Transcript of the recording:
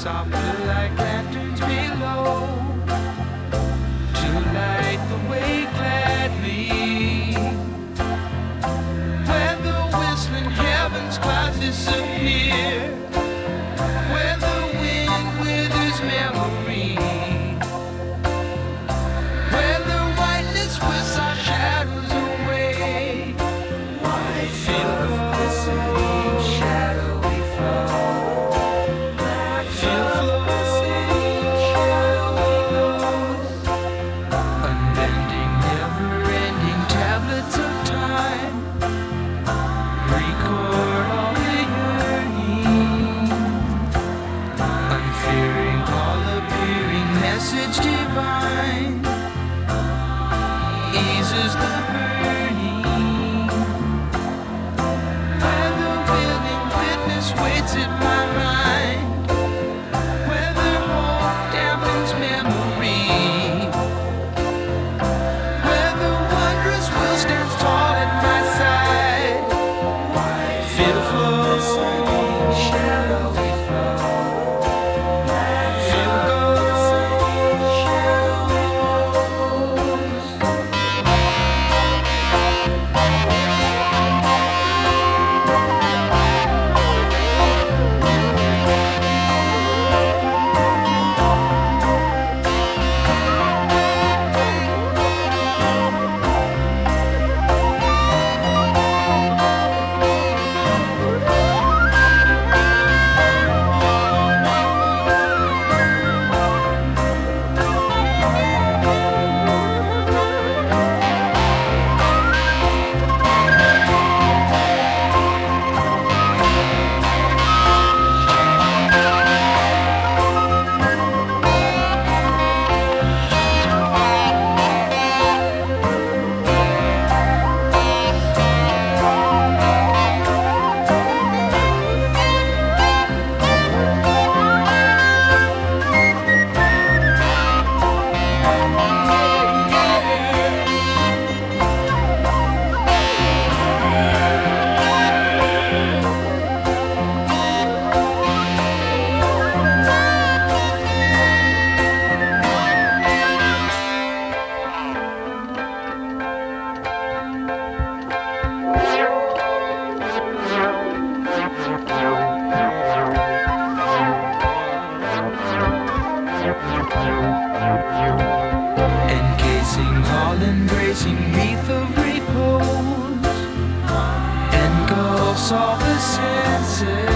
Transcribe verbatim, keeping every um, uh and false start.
softer like lanterns below, to light the way gladly, where the whistling heavens clouds disappear, where the wind withers memory, where the whiteness whisks our shadows away. I feel the same shadowy flow. Feel the same shadowy glows, unbending, never-ending tablets of time. Record all the yearning, unfearing, all-appearing message divine, eases the burning, where the willing witness waits at my mind, where the hope dampens memory, where the wondrous will stands tall at my side. Feel the flow, shadowy flow. Feel the shadowy glows. Encasing all-embracing wreath of repose, engulfs all the senses.